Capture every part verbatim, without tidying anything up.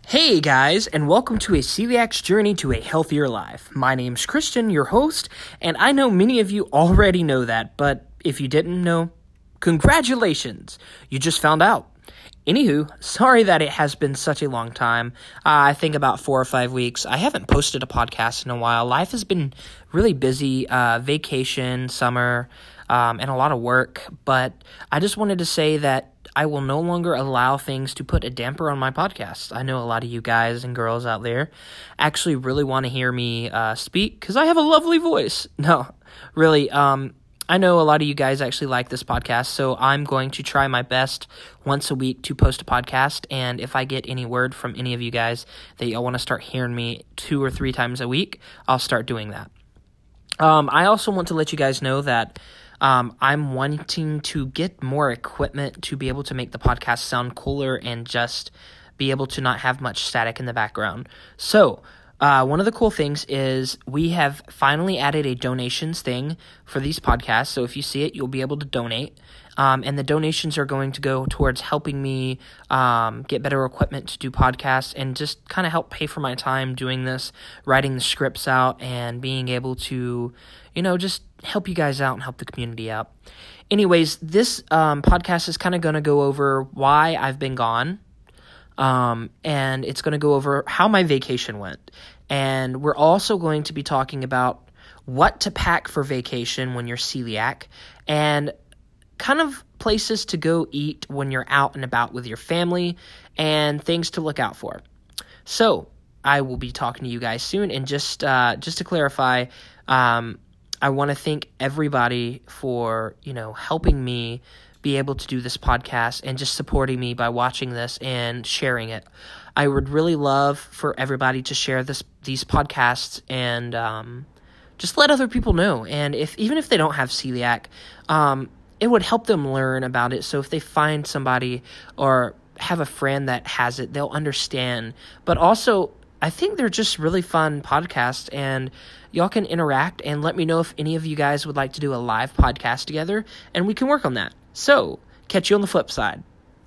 Hey guys, and welcome to a celiac's journey to a healthier life. My name's Christian, your host, and I know many of you already know that, but if you didn't know, congratulations, you just found out. Anywho, sorry that it has been such a long time. Uh, I think about four or five weeks. I haven't posted a podcast in a while. Life has been really busy, uh, vacation, summer, um, and a lot of work, but I just wanted to say that I will no longer allow things to put a damper on my podcast. I know a lot of you guys and girls out there actually really want to hear me uh, speak because I have a lovely voice. No, really, um, I know a lot of you guys actually like this podcast, so I'm going to try my best once a week to post a podcast, and if I get any word from any of you guys that y'all want to start hearing me two or three times a week, I'll start doing that. Um, I also want to let you guys know that Um, I'm wanting to get more equipment to be able to make the podcast sound cooler and just be able to not have much static in the background. So, uh, one of the cool things is we have finally added a donations thing for these podcasts. So if you see it, you'll be able to donate. Um, and the donations are going to go towards helping me um, get better equipment to do podcasts and just kind of help pay for my time doing this, writing the scripts out, and being able to, you know, just help you guys out and help the community out. Anyways, this um, podcast is kind of going to go over why I've been gone, um, and it's going to go over how my vacation went. And we're also going to be talking about what to pack for vacation when you're celiac, and kind of places to go eat when you're out and about with your family, and things to look out for. So, I will be talking to you guys soon, and just uh, just to clarify, um, I want to thank everybody for, you know, helping me be able to do this podcast and just supporting me by watching this and sharing it. I would really love for everybody to share this these podcasts and um, just let other people know. And if even if they don't have celiac, um, it would help them learn about it. So if they find somebody or have a friend that has it, they'll understand. But also, I think they're just really fun podcasts, and y'all can interact and let me know if any of you guys would like to do a live podcast together, and we can work on that. So, catch you on the flip side.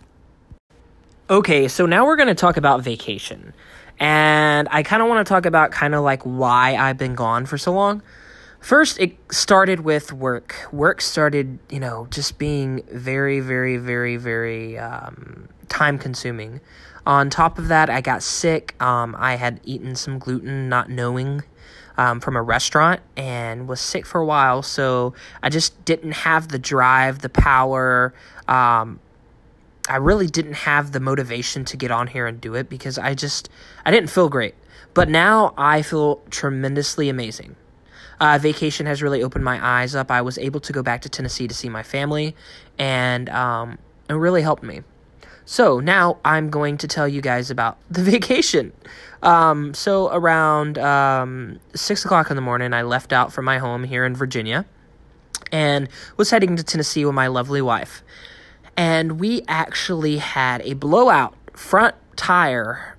Okay, so now we're going to talk about vacation. And I kind of want to talk about kind of like why I've been gone for so long. First, it started with work. Work started, you know, just being very, very, very, very um, time-consuming. On top of that, I got sick. Um, I had eaten some gluten, not knowing, um, from a restaurant, and was sick for a while. So I just didn't have the drive, the power. Um, I really didn't have the motivation to get on here and do it because I just, I didn't feel great. But now I feel tremendously amazing. Uh, vacation has really opened my eyes up. I was able to go back to Tennessee to see my family, and um, it really helped me. So now I'm going to tell you guys about the vacation. Um, so around um, six o'clock in the morning, I left out from my home here in Virginia and was heading to Tennessee with my lovely wife. And we actually had a blowout. Front tire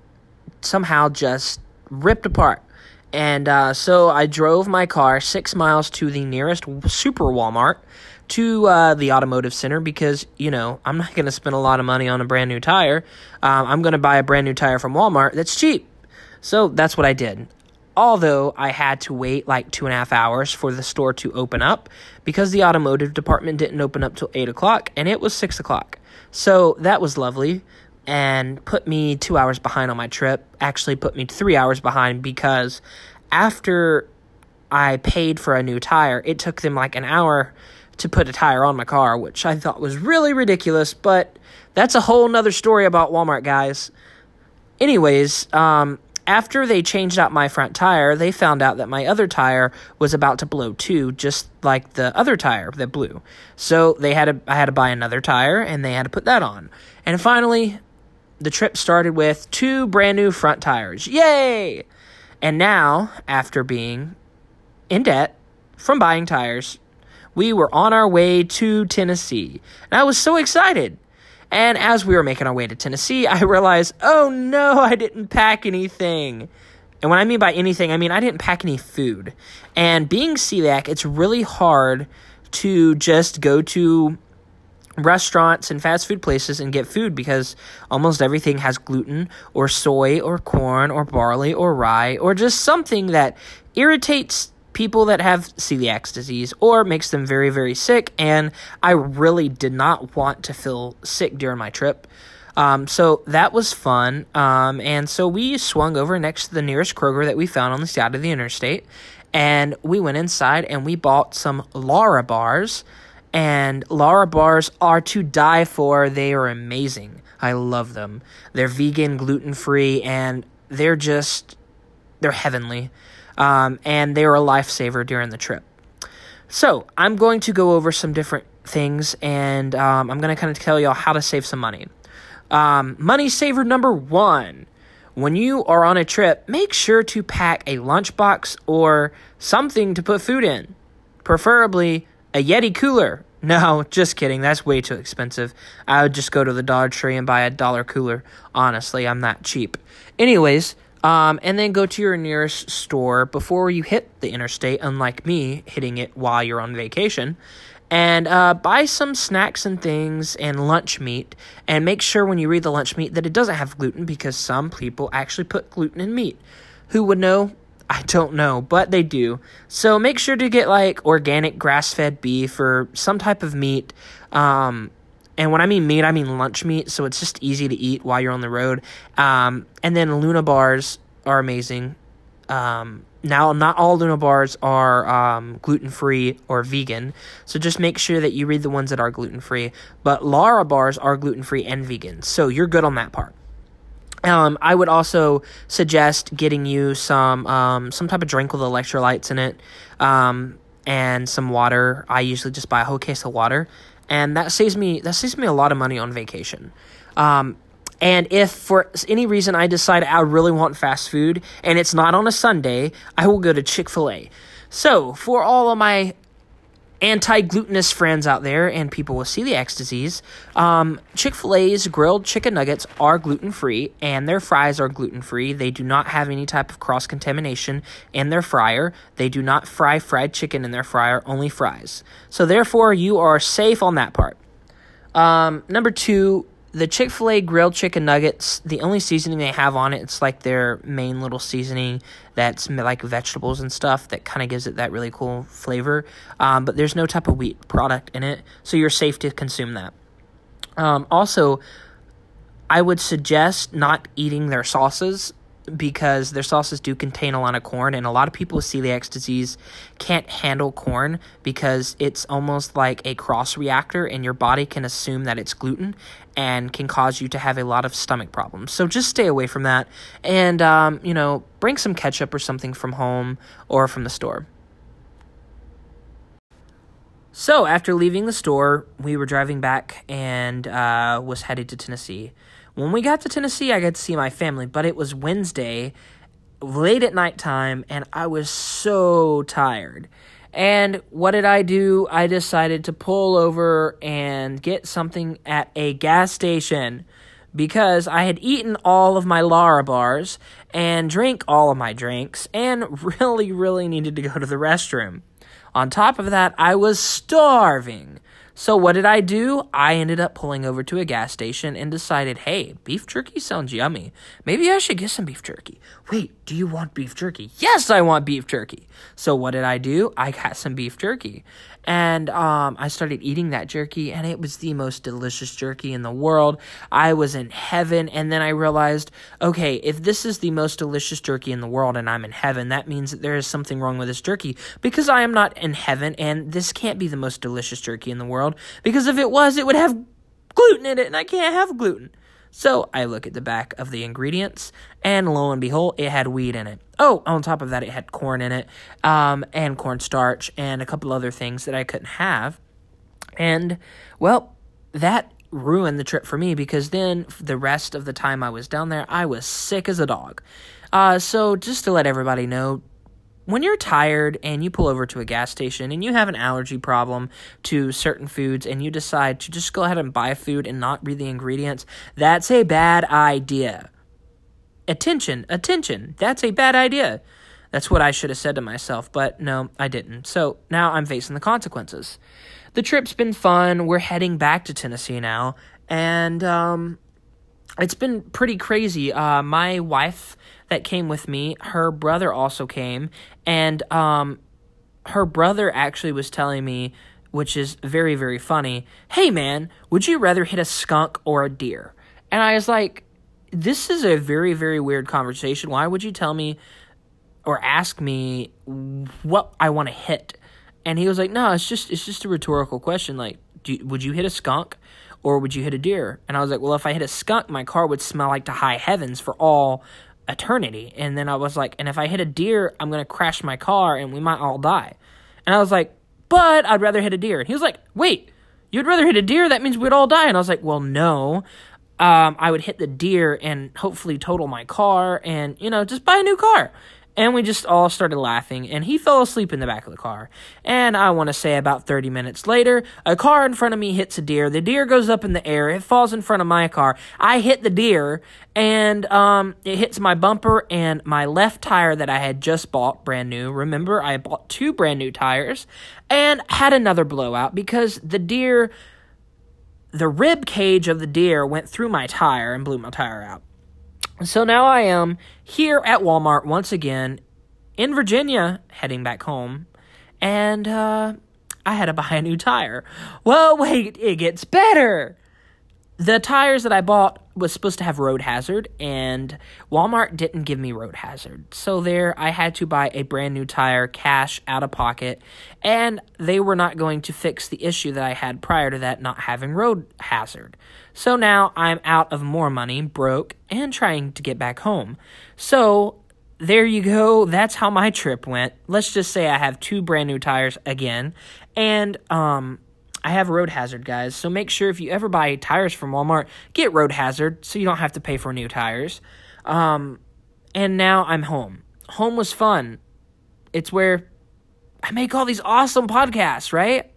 somehow just ripped apart. And uh, so I drove my car six miles to the nearest super Walmart to uh, the automotive center because, you know, I'm not going to spend a lot of money on a brand new tire. Um, I'm going to buy a brand new tire from Walmart that's cheap. So that's what I did. Although I had to wait like two and a half hours for the store to open up because the automotive department didn't open up till eight o'clock and it was six o'clock. So that was lovely and put me two hours behind on my trip. Actually put me three hours behind because after I paid for a new tire, it took them like an hour to put a tire on my car, which I thought was really ridiculous, but that's a whole nother story about Walmart, guys. Anyways, um, after they changed out my front tire, they found out that my other tire was about to blow too, just like the other tire that blew. So they had to, I had to buy another tire, and they had to put that on. And finally, the trip started with two brand new front tires. Yay! And now, after being in debt from buying tires, we were on our way to Tennessee. And I was so excited. And as we were making our way to Tennessee, I realized, oh no, I didn't pack anything. And when I mean by anything, I mean I didn't pack any food. And being celiac, it's really hard to just go to restaurants and fast food places and get food because almost everything has gluten or soy or corn or barley or rye or just something that irritates people that have celiac disease or makes them very, very sick. And I really did not want to feel sick during my trip. Um, so that was fun. Um, and so we swung over next to the nearest Kroger that we found on the side of the interstate. And we went inside and we bought some Lara bars. And Lara bars are to die for. They are amazing. I love them. They're vegan, gluten-free, and they're just, they're heavenly. Um, and they were a lifesaver during the trip. So I'm going to go over some different things, and um, I'm going to kind of tell y'all how to save some money. Um, money saver number one. When you are on a trip, make sure to pack a lunchbox or something to put food in. Preferably a Yeti cooler. No, just kidding. That's way too expensive. I would just go to the Dollar Tree and buy a dollar cooler. Honestly, I'm that cheap. Anyways, um, and then go to your nearest store before you hit the interstate, unlike me hitting it while you're on vacation. And uh, buy some snacks and things and lunch meat. And make sure when you read the lunch meat that it doesn't have gluten because some people actually put gluten in meat. Who would know? I don't know, but they do. So make sure to get like organic grass-fed beef or some type of meat. Um, and when I mean meat, I mean lunch meat. So it's just easy to eat while you're on the road. Um, and then Luna bars are amazing. Um, now, not all Luna bars are um, gluten-free or vegan. So just make sure that you read the ones that are gluten-free. But Lara bars are gluten-free and vegan. So you're good on that part. Um, I would also suggest getting you some um, some type of drink with electrolytes in it, um, and some water. I usually just buy a whole case of water, and that saves me that saves me a lot of money on vacation. Um, and if for any reason I decide I really want fast food and it's not on a Sunday, I will go to Chick-fil-A. So for all of my anti-glutinous friends out there and people with celiac disease, um, Chick-fil-A's grilled chicken nuggets are gluten-free and their fries are gluten-free. They do not have any type of cross-contamination in their fryer. They do not fry fried chicken in their fryer, only fries. So therefore, you are safe on that part. Um, number two, the Chick-fil-A grilled chicken nuggets, the only seasoning they have on it, it's like their main little seasoning that's like vegetables and stuff that kind of gives it that really cool flavor. Um, but there's no type of wheat product in it, so you're safe to consume that. Um, also, I would suggest not eating their sauces because their sauces do contain a lot of corn, and a lot of people with celiac disease can't handle corn because it's almost like a cross reactor, and your body can assume that it's gluten and can cause you to have a lot of stomach problems. So just stay away from that, and um, you know, bring some ketchup or something from home or from the store. So after leaving the store, we were driving back and uh, was headed to Tennessee. When we got to Tennessee, I got to see my family, but it was Wednesday, late at nighttime, and I was so tired. And what did I do? I decided to pull over and get something at a gas station because I had eaten all of my Lara bars and drank all of my drinks and really, really needed to go to the restroom. On top of that, I was starving. So what did I do? I ended up pulling over to a gas station and decided, hey, beef jerky sounds yummy. Maybe I should get some beef jerky. Wait, do you want beef jerky? Yes, I want beef jerky. So what did I do? I got some beef jerky. And um, I started eating that jerky, and it was the most delicious jerky in the world. I was in heaven, and then I realized, okay, if this is the most delicious jerky in the world and I'm in heaven, that means that there is something wrong with this jerky because I am not in heaven, and this can't be the most delicious jerky in the world because if it was, it would have gluten in it, and I can't have gluten. So I look at the back of the ingredients, and lo and behold, it had wheat in it. Oh, on top of that, it had corn in it, um, and cornstarch, and a couple other things that I couldn't have. And, well, that ruined the trip for me because then the rest of the time I was down there, I was sick as a dog. Uh, so just to let everybody know, when you're tired and you pull over to a gas station and you have an allergy problem to certain foods and you decide to just go ahead and buy food and not read the ingredients, that's a bad idea. Attention, attention, that's a bad idea. That's what I should have said to myself, but no, I didn't. So now I'm facing the consequences. the trip's been fun. We're heading back to Tennessee now, and um, it's been pretty crazy. Uh, my wife that came with me, her brother also came, and um, her brother actually was telling me, which is very, very funny, hey man, would you rather hit a skunk or a deer? And I was like, this is a very, very weird conversation. Why would you tell me or ask me what I want to hit? And he was like, no, it's just it's just a rhetorical question. Like, do you, would you hit a skunk or would you hit a deer? And I was like, well, if I hit a skunk, my car would smell like to high heavens for all eternity. And then I was like, and if I hit a deer, I'm going to crash my car and we might all die. And I was like, but I'd rather hit a deer. And he was like, wait, you'd rather hit a deer? That means we'd all die. And I was like, well, no. Um, I would hit the deer and hopefully total my car and, you know, just buy a new car. And we just all started laughing, and he fell asleep in the back of the car. And I want to say about thirty minutes later, a car in front of me hits a deer. The deer goes up in the air. It falls in front of my car. I hit the deer, and um, it hits my bumper and my left tire that I had just bought brand new. Remember, I bought two brand new tires and had another blowout because the deer, the rib cage of the deer went through my tire and blew my tire out. So now I am here at Walmart once again in Virginia, heading back home, and uh, I had to buy a new tire. Well, wait, it gets better. The tires that I bought was supposed to have road hazard, and Walmart didn't give me road hazard. So there, I had to buy a brand new tire, cash, out of pocket, and they were not going to fix the issue that I had prior to that, not having road hazard. So now I'm out of more money, broke, and trying to get back home. So there you go. That's how my trip went. Let's just say I have two brand new tires again, and um, I have road hazard, guys. So make sure if you ever buy tires from Walmart, get road hazard so you don't have to pay for new tires. Um, and now I'm home. Home was fun. It's where I make all these awesome podcasts, right?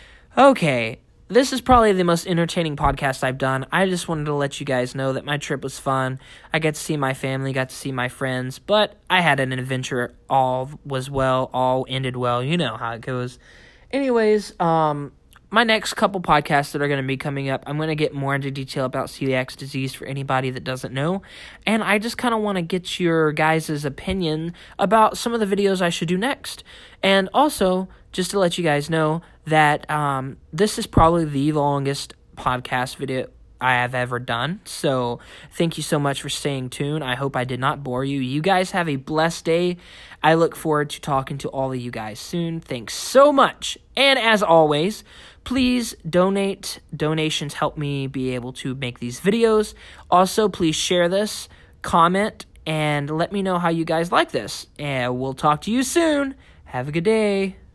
Okay. This is probably the most entertaining podcast I've done. I just wanted to let you guys know that my trip was fun. I got to see my family, got to see my friends, but I had an adventure. All was well, all ended well. You know how it goes. Anyways, um, my next couple podcasts that are going to be coming up, I'm going to get more into detail about celiac disease for anybody that doesn't know. And I just kind of want to get your guys' opinion about some of the videos I should do next. And also, just to let you guys know that um, this is probably the longest podcast video I have ever done. So thank you so much for staying tuned. I hope I did not bore you. You guys have a blessed day. I look forward to talking to all of you guys soon. Thanks so much. And as always, please donate. Donations help me be able to make these videos. Also, please share this, comment, and let me know how you guys like this. And we'll talk to you soon. Have a good day.